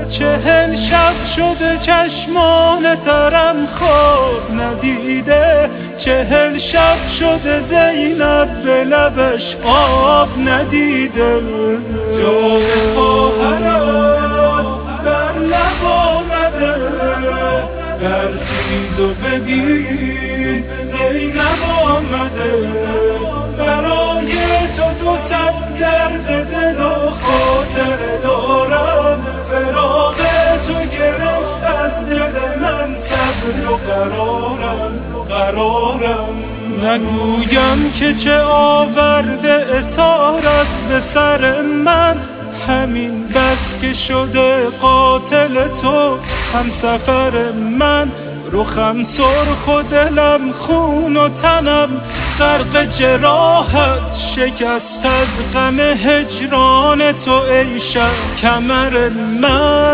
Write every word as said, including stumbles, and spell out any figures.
چهل شب شده چشمان ترم خواب ندیده، چهل شب شده زینب به لبش آب ندیده. جای خواهرم بر لب آمده، برخیز و بگیر زینب آمده. برای تو دو صد درد دل و خاطر دارم، فراق تو گرفت از دل من صبر و قرارم قرارم. نگویم که چه آورده اثارت به سر من، همین بس که شده قاتل تو هم سفر من. رخم سرخ و دلم خون و تنم غرق جراحت، شکست از غم هجران تو ای شب کمر من.